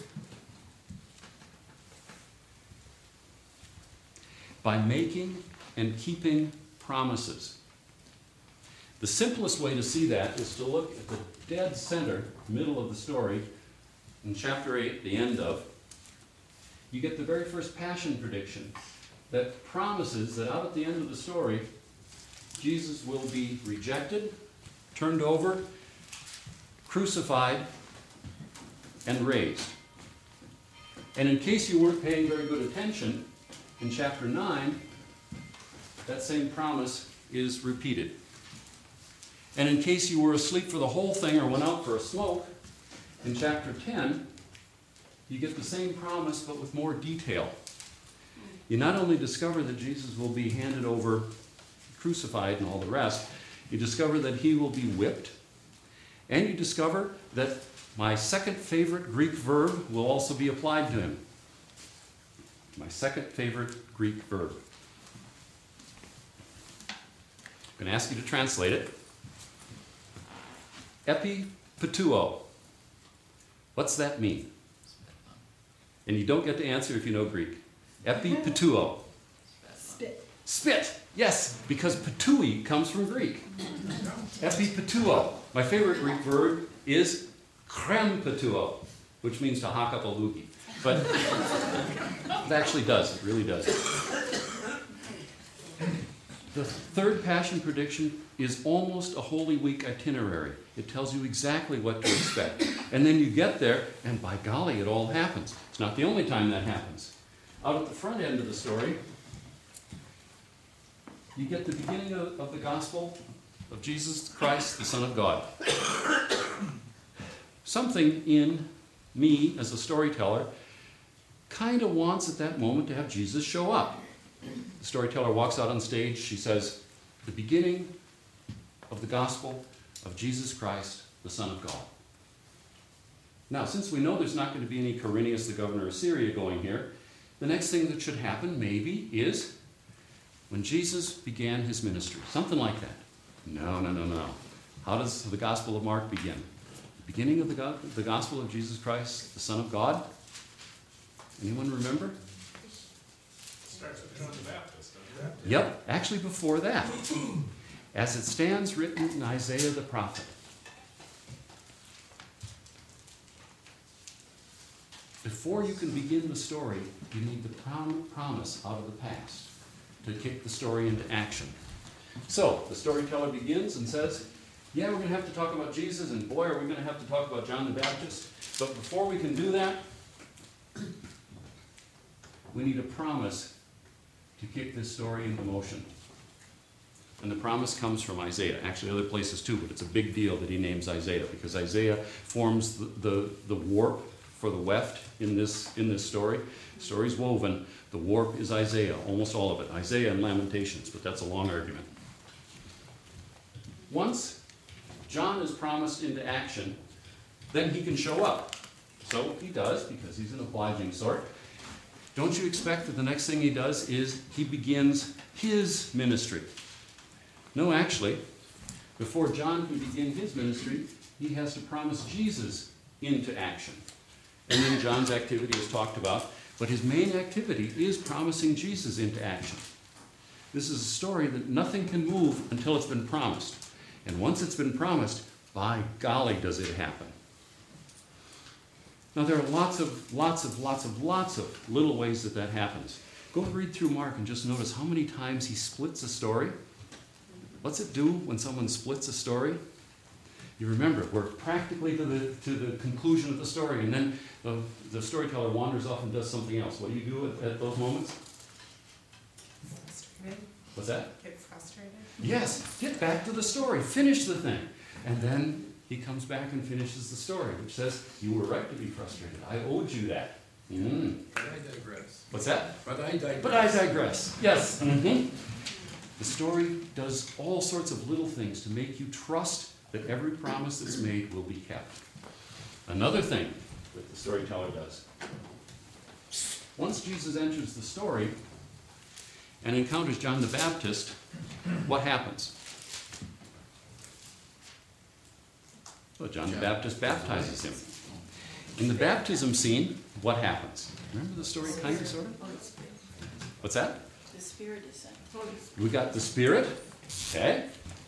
by making and keeping promises. The simplest way to see that is to look at the dead center, middle of the story, in chapter 8, the end of. You get the very first passion prediction that promises that out at the end of the story, Jesus will be rejected, turned over, crucified, and raised. And in case you weren't paying very good attention, in chapter 9, that same promise is repeated. And in case you were asleep for the whole thing or went out for a smoke, in chapter 10, you get the same promise but with more detail. You not only discover that Jesus will be handed over, crucified, and all the rest, you discover that he will be whipped, and you discover that my second favorite Greek verb will also be applied to him. My second favorite Greek verb. I'm going to ask you to translate it. Epipeteuo. What's that mean? And you don't get to answer if you know Greek. Epipeteuo. Spit. Spit. Yes, because petui comes from Greek. Epipeteuo. My favorite Greek verb is krempeteuo, which means to hock up a loogie. But it actually does. It really does. The third passion prediction is almost a Holy Week itinerary. It tells you exactly what to expect. And then you get there, and by golly, it all happens. It's not the only time that happens. Out at the front end of the story, you get the beginning of the gospel of Jesus Christ, the Son of God. Something in me, as a storyteller, kind of wants at that moment to have Jesus show up. The storyteller walks out on stage. She says, the beginning of the gospel of Jesus Christ, the Son of God. Now, since we know there's not going to be any Quirinius, the governor of Syria, going here, the next thing that should happen, maybe, is when Jesus began his ministry. Something like that. No. How does the Gospel of Mark begin? The beginning of the gospel of Jesus Christ, the Son of God? Anyone remember? Starts with John the Baptist, doesn't it? Yep, actually before that. As it stands written in Isaiah the prophet. Before you can begin the story, you need the promise out of the past to kick the story into action. So, the storyteller begins and says, yeah, we're going to have to talk about Jesus, and boy, are we going to have to talk about John the Baptist. But before we can do that, we need a promise to kick this story into motion. And the promise comes from Isaiah. Actually, other places too, but it's a big deal that he names Isaiah, because Isaiah forms the warp for the weft in this story. The story's woven. The warp is Isaiah, almost all of it. Isaiah and Lamentations, but that's a long argument. Once John is promised into action, then he can show up. So he does, because he's an obliging sort. Don't you expect that the next thing he does is he begins his ministry? No, actually, before John can begin his ministry, he has to promise Jesus into action. And then John's activity is talked about, but his main activity is promising Jesus into action. This is a story that nothing can move until it's been promised. And once it's been promised, by golly, does it happen. Now, there are lots of little ways that happens. Go read through Mark and just notice how many times he splits a story. What's it do when someone splits a story? You remember, we're practically to the conclusion of the story, and then the storyteller wanders off and does something else. What do you do at those moments? Frustrated. What's that? Get frustrated. Yes, get back to the story, finish the thing. And then he comes back and finishes the story, which says, you were right to be frustrated. I owed you that. But I digress. What's that? But I digress. But I digress. Yes. Mm-hmm. The story does all sorts of little things to make you trust that every promise that's made will be kept. Another thing that the storyteller does. Once Jesus enters the story and encounters John the Baptist, what happens? So John the Baptist baptizes him. In the baptism scene, what happens? Remember the story, kind of, sort of? What's that? The Spirit is sent. We got the Spirit, okay?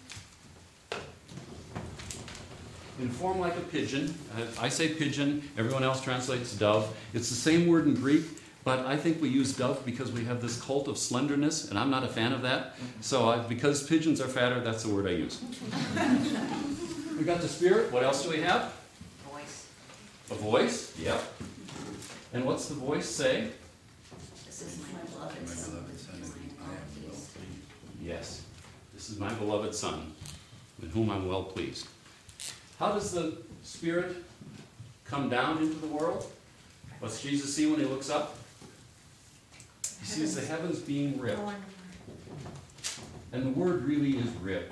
In form like a pigeon. I say pigeon, everyone else translates dove. It's the same word in Greek, but I think we use dove because we have this cult of slenderness, and I'm not a fan of that. So because pigeons are fatter, that's the word I use. We got the Spirit. What else do we have? Voice. A voice, yep. And what's the voice say? This is my beloved My son. beloved son, in whom I am well pleased. Yes. This is my beloved Son, in whom I'm well pleased. How does the Spirit come down into the world? What's Jesus see when he looks up? He sees the heavens being ripped. And the word really is ripped.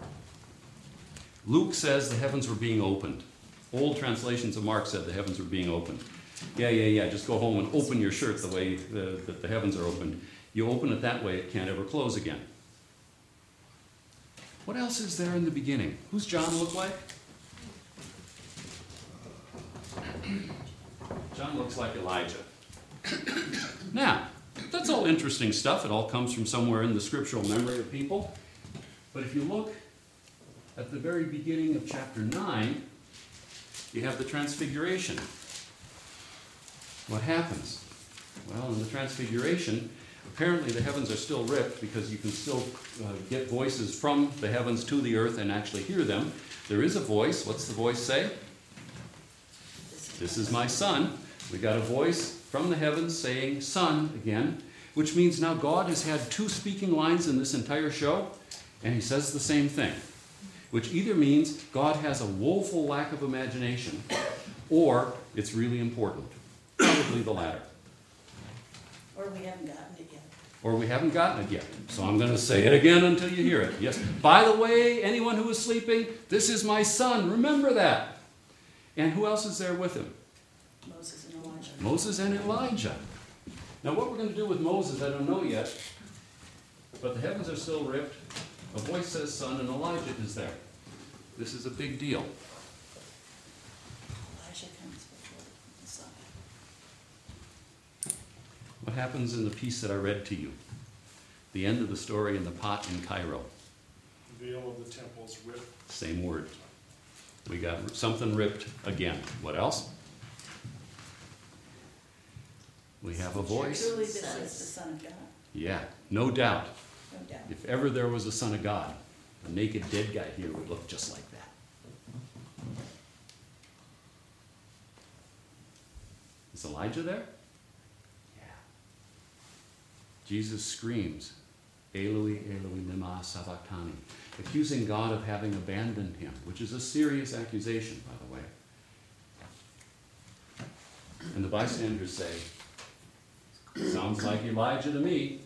Luke says the heavens were being opened. Old translations of Mark said the heavens were being opened. Yeah. Just go home and open your shirt the way that the heavens are opened. You open it that way, it can't ever close again. What else is there in the beginning? Who's John look like? John looks like Elijah. Now, that's all interesting stuff. It all comes from somewhere in the scriptural memory of people. But if you look at the very beginning of chapter 9, you have the Transfiguration. What happens? Well, in the Transfiguration, apparently the heavens are still ripped because you can still get voices from the heavens to the earth and actually hear them. There is a voice. What's the voice say? This is my Son. We got a voice from the heavens saying Son again, which means now God has had two speaking lines in this entire show, and he says the same thing, which either means God has a woeful lack of imagination, or it's really important. Probably the latter. Or we haven't gotten it yet. Or we haven't gotten it yet. So I'm going to say it again until you hear it. Yes. By the way, anyone who is sleeping, this is my Son. Remember that. And who else is there with him? Moses and Elijah. Moses and Elijah. Now what we're going to do with Moses, I don't know yet. But the heavens are still ripped. A voice says Son, and Elijah is there. This is a big deal. Elijah comes before the Son. What happens in the piece that I read to you? The end of the story in the pot in Cairo. The veil of the temple is ripped. Same word. We got something ripped again. What else? We have a voice. Truly this is the Son of God. Yeah, no doubt. No doubt. If ever there was a Son of God, a naked dead guy here would look just like that. Is Elijah there? Yeah. Jesus screams, Eloi, Eloi, lema sabachthani, accusing God of having abandoned him, which is a serious accusation, by the way. And the bystanders say, sounds like Elijah to me.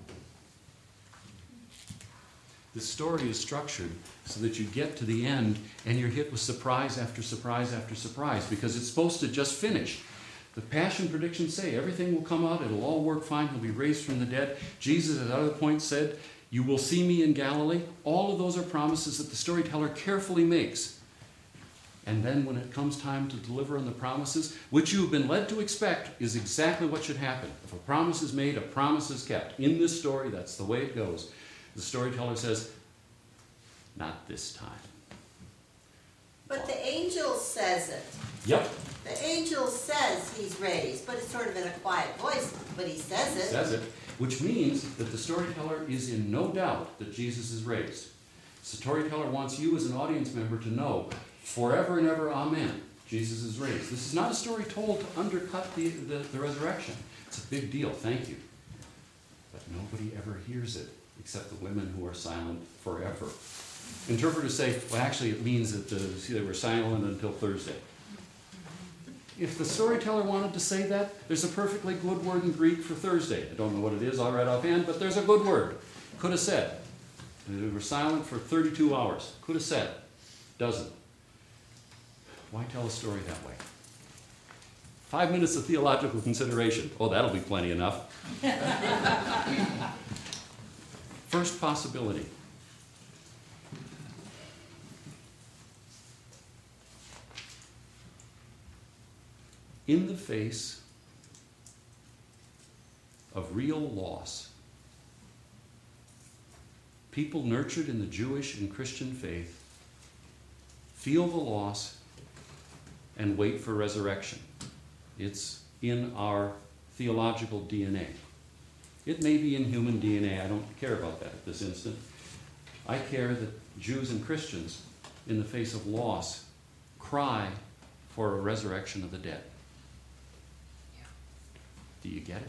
This story is structured so that you get to the end and you're hit with surprise after surprise after surprise, because it's supposed to just finish. The Passion predictions say everything will come out, it'll all work fine, he'll be raised from the dead. Jesus at other points said, you will see me in Galilee. All of those are promises that the storyteller carefully makes. And then when it comes time to deliver on the promises, which you have been led to expect is exactly what should happen. If a promise is made, a promise is kept. In this story, that's the way it goes. The storyteller says, not this time. But the angel says it. Yep, The angel says he's raised, but it's sort of in a quiet voice, but he says it. says it, which means that the storyteller is in no doubt that Jesus is raised. The storyteller wants you as an audience member to know, forever and ever, amen, Jesus is raised. This is not a story told to undercut the resurrection. It's a big deal, thank you. But nobody ever hears it, except the women who are silent forever. Interpreters say, well, actually it means that they were silent until Thursday. If the storyteller wanted to say that, there's a perfectly good word in Greek for Thursday. I don't know what it is, I'll write offhand, but there's a good word. Could have said. They were silent for 32 hours. Could have said. Doesn't. Why tell a story that way? 5 minutes of theological consideration. Oh, that'll be plenty enough. First possibility. in the face of real loss, people nurtured in the Jewish and Christian faith feel the loss and wait for resurrection. It's in our theological DNA. It may be in human DNA. I don't care about that at this instant. I care that Jews and Christians, in the face of loss, cry for a resurrection of the dead. Do you get it?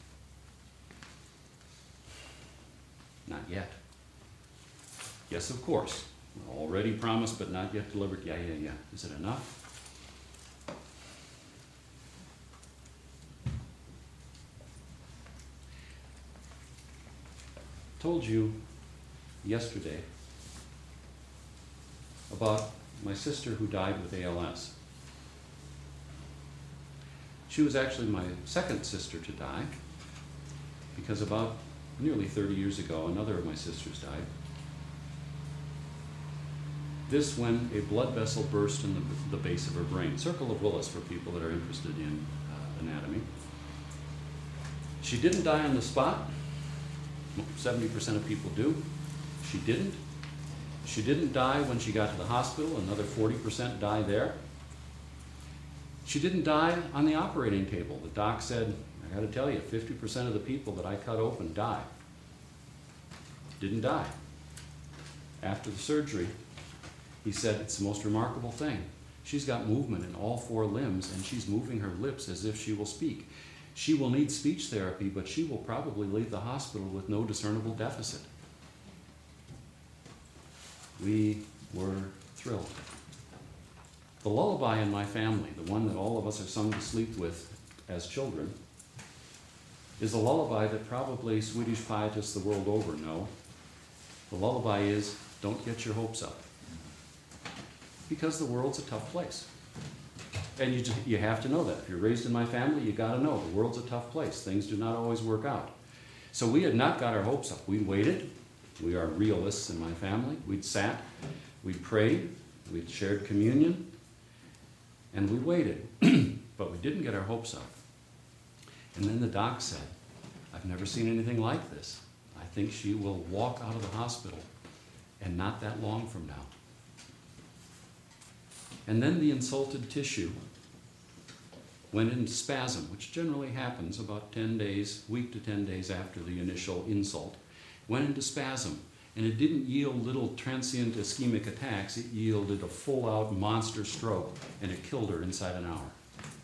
Not yet. Yes, of course. Already promised, but not yet delivered. Yeah. Is it enough? Told you yesterday about my sister who died with ALS. She was actually my second sister to die, because about nearly 30 years ago, another of my sisters died. This when a blood vessel burst in the base of her brain. Circle of Willis for people that are interested in anatomy. She didn't die on the spot. 70% of people do. She didn't. She didn't die when she got to the hospital. Another 40% die there. She didn't die on the operating table. The doc said, I got to tell you, 50% of the people that I cut open die. Didn't die. After the surgery, he said, it's the most remarkable thing. She's got movement in all 4 limbs, and she's moving her lips as if she will speak. She will need speech therapy, but she will probably leave the hospital with no discernible deficit. We were thrilled. The lullaby in my family, the one that all of us are sung to sleep with as children, is a lullaby that probably Swedish pietists the world over know. The lullaby is, don't get your hopes up. Because the world's a tough place. And you have to know that. If you're raised in my family, you got to know the world's a tough place. Things do not always work out. So we had not got our hopes up. We waited. We are realists in my family. We'd sat, we'd prayed, we'd shared communion, and we waited. But we didn't get our hopes up. And then the doc said, I've never seen anything like this. I think she will walk out of the hospital, and not that long from now. And then the insulted tissue went into spasm, which generally happens about 10 days, week to 10 days after the initial insult, went into spasm. And it didn't yield little transient ischemic attacks, it yielded a full-out monster stroke, and it killed her inside an hour.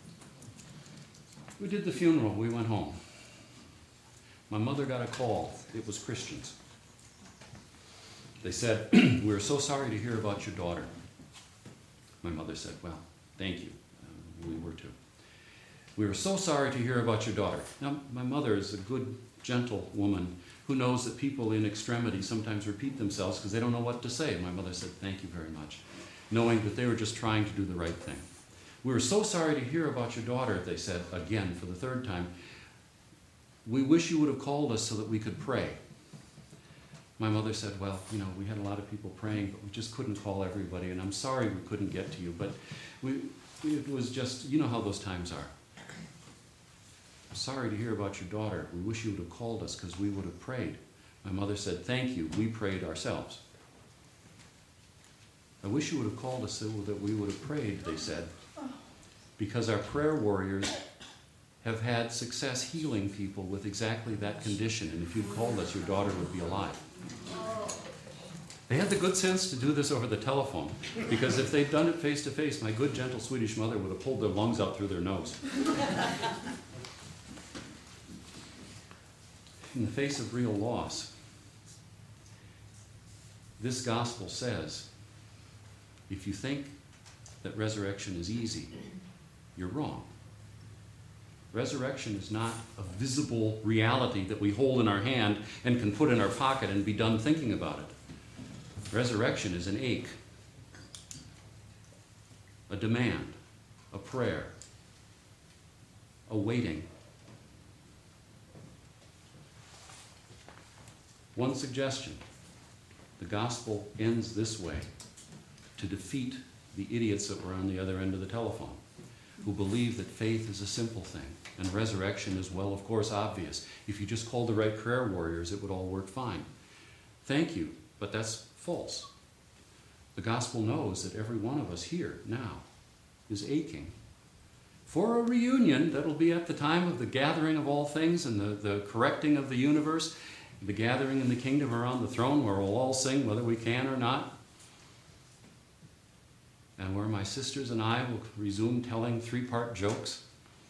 We did the funeral, we went home. My mother got a call, it was Christians. They said, we're so sorry to hear about your daughter. My mother said, well, thank you. We were too. We were so sorry to hear about your daughter. Now, my mother is a good, gentle woman who knows that people in extremity sometimes repeat themselves because they don't know what to say. My mother said, thank you very much, knowing that they were just trying to do the right thing. We were so sorry to hear about your daughter, they said, again, for the 3rd time. We wish you would have called us so that we could pray. My mother said, well, we had a lot of people praying, but we just couldn't call everybody, and I'm sorry we couldn't get to you, but it was just, you know how those times are. I'm sorry to hear about your daughter. We wish you would have called us because we would have prayed. My mother said, thank you, we prayed ourselves. I wish you would have called us so that we would have prayed, they said, because our prayer warriors have had success healing people with exactly that condition, and if you'd called us, your daughter would be alive. They had the good sense to do this over the telephone, because if they'd done it face to face, my good, gentle Swedish mother would have pulled their lungs out through their nose. In the face of real loss, this gospel says, if you think that resurrection is easy, you're wrong. Resurrection is not a visible reality that we hold in our hand and can put in our pocket and be done thinking about it. Resurrection is an ache, a demand, a prayer, a waiting. One suggestion, the gospel ends this way to defeat the idiots that were on the other end of the telephone. who believe that faith is a simple thing and resurrection is, well, of course, obvious. If you just called the right prayer warriors, it would all work fine. Thank you, but that's false. The gospel knows that every one of us here now is aching for a reunion that'll be at the time of the gathering of all things and the correcting of the universe, the gathering in the kingdom around the throne where we'll all sing whether we can or not, and where my sisters and I will resume telling 3-part jokes.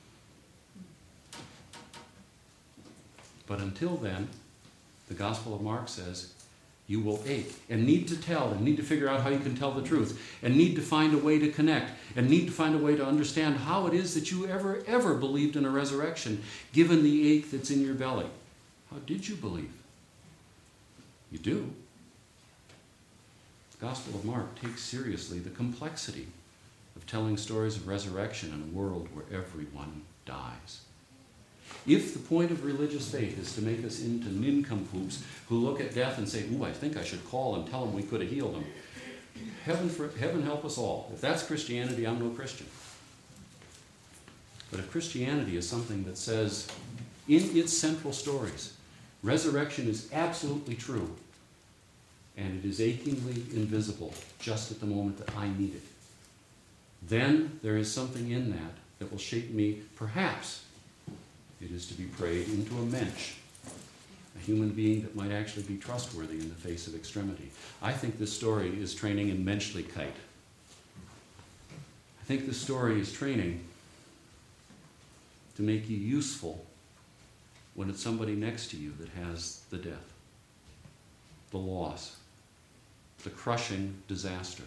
But until then, the Gospel of Mark says, you will ache and need to tell and need to figure out how you can tell the truth and need to find a way to connect and need to find a way to understand how it is that you ever believed in a resurrection, given the ache that's in your belly. How did you believe? You do. The Gospel of Mark takes seriously the complexity of telling stories of resurrection in a world where everyone dies. If the point of religious faith is to make us into nincompoops who look at death and say, ooh, I think I should call and tell him we could have healed him, heaven help us all. If that's Christianity, I'm no Christian. But if Christianity is something that says, in its central stories, resurrection is absolutely true, and it is achingly invisible just at the moment that I need it, then there is something in that will shape me, perhaps. It is to be prayed into a mensch, a human being that might actually be trustworthy in the face of extremity. I think this story is training in menschlichkeit. I think this story is training to make you useful when it's somebody next to you that has the death, the loss, the crushing disaster.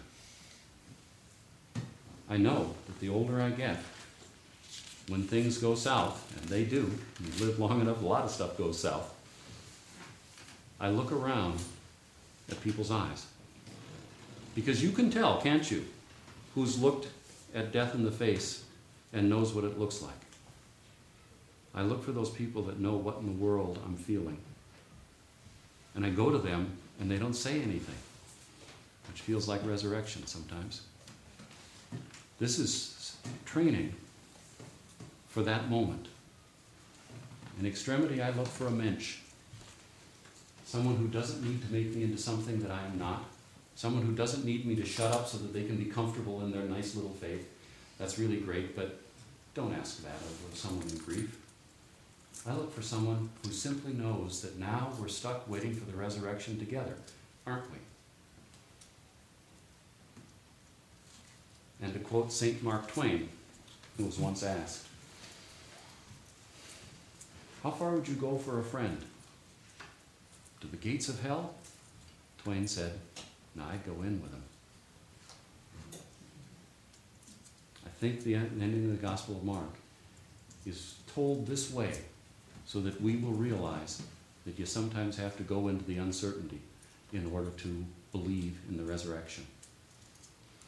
I know that the older I get, when things go south, and they do, you live long enough, a lot of stuff goes south, I look around at people's eyes. Because you can tell, can't you, who's looked at death in the face and knows what it looks like. I look for those people that know what in the world I'm feeling. And I go to them, and they don't say anything, which feels like resurrection sometimes. This is training for that moment. In extremity, I look for a mensch. Someone who doesn't need to make me into something that I am not. Someone who doesn't need me to shut up so that they can be comfortable in their nice little faith. That's really great, but don't ask that of someone in grief. I look for someone who simply knows that now we're stuck waiting for the resurrection together, aren't we? And to quote St. Mark Twain, who was once asked, how far would you go for a friend? To the gates of hell? Twain said, no, I'd go in with him. I think the ending of the Gospel of Mark is told this way so that we will realize that you sometimes have to go into the uncertainty in order to believe in the resurrection.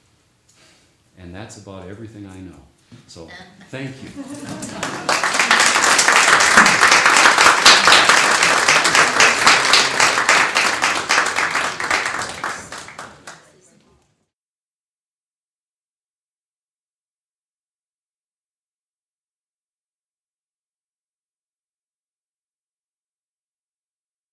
And that's about everything I know. So, thank you.